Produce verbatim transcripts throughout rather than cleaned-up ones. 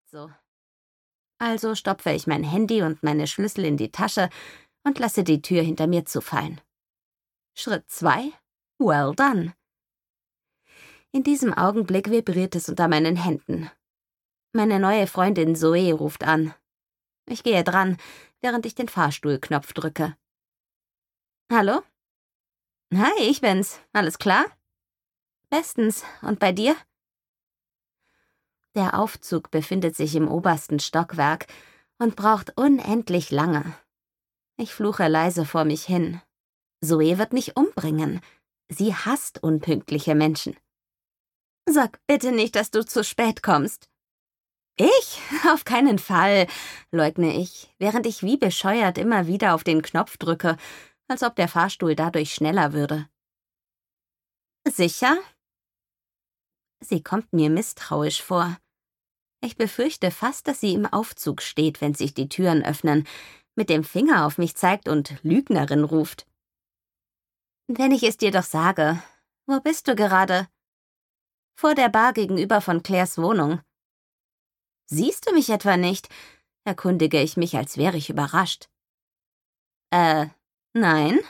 so. Also stopfe ich mein Handy und meine Schlüssel in die Tasche und lasse die Tür hinter mir zufallen. Schritt zwei. Well done. In diesem Augenblick vibriert es unter meinen Händen. Meine neue Freundin Zoe ruft an. Ich gehe dran, während ich den Fahrstuhlknopf drücke. Hallo? Hi, ich bin's. Alles klar? Bestens. Und bei dir? Der Aufzug befindet sich im obersten Stockwerk und braucht unendlich lange. Ich fluche leise vor mich hin. Zoe wird mich umbringen. Sie hasst unpünktliche Menschen. Sag bitte nicht, dass du zu spät kommst. Ich? Auf keinen Fall, leugne ich, während ich wie bescheuert immer wieder auf den Knopf drücke, als ob der Fahrstuhl dadurch schneller würde. Sicher? Sie kommt mir misstrauisch vor. Ich befürchte fast, dass sie im Aufzug steht, wenn sich die Türen öffnen, mit dem Finger auf mich zeigt und Lügnerin ruft. Wenn ich es dir doch sage, wo bist du gerade? Vor der Bar gegenüber von Claires Wohnung. Siehst du mich etwa nicht? Erkundige ich mich, als wäre ich überrascht. Äh, nein?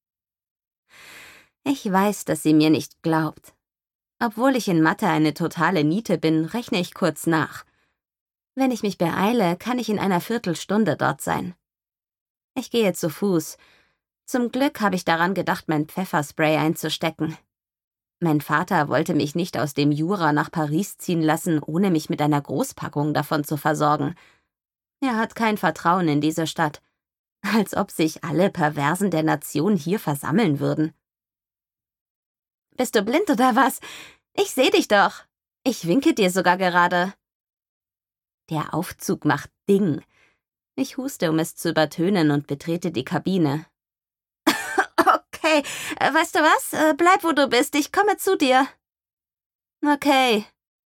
Ich weiß, dass sie mir nicht glaubt. Obwohl ich in Mathe eine totale Niete bin, rechne ich kurz nach. Wenn ich mich beeile, kann ich in einer Viertelstunde dort sein. Ich gehe zu Fuß. Zum Glück habe ich daran gedacht, mein Pfefferspray einzustecken. Mein Vater wollte mich nicht aus dem Jura nach Paris ziehen lassen, ohne mich mit einer Großpackung davon zu versorgen. Er hat kein Vertrauen in diese Stadt. Als ob sich alle Perversen der Nation hier versammeln würden. Bist du blind oder was? Ich seh dich doch. Ich winke dir sogar gerade. Der Aufzug macht Ding. Ich huste, um es zu übertönen, und betrete die Kabine. Okay, weißt du was? Bleib, wo du bist, ich komme zu dir. Okay.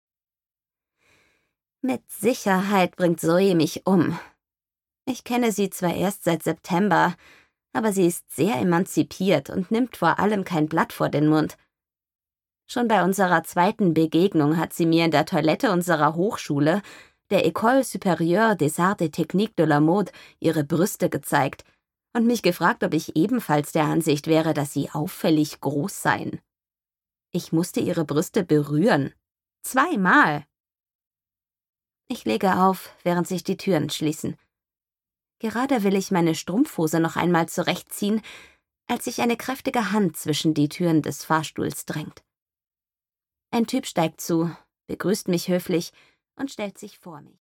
Mit Sicherheit bringt Zoe mich um. Ich kenne sie zwar erst seit September, aber sie ist sehr emanzipiert und nimmt vor allem kein Blatt vor den Mund. Schon bei unserer zweiten Begegnung hat sie mir in der Toilette unserer Hochschule, der École Supérieure des Arts et Techniques de la Mode, ihre Brüste gezeigt und mich gefragt, ob ich ebenfalls der Ansicht wäre, dass sie auffällig groß seien. Ich musste ihre Brüste berühren. Zweimal. Ich lege auf, während sich die Türen schließen. Gerade will ich meine Strumpfhose noch einmal zurechtziehen, als sich eine kräftige Hand zwischen die Türen des Fahrstuhls drängt. Ein Typ steigt zu, begrüßt mich höflich und stellt sich vor mich.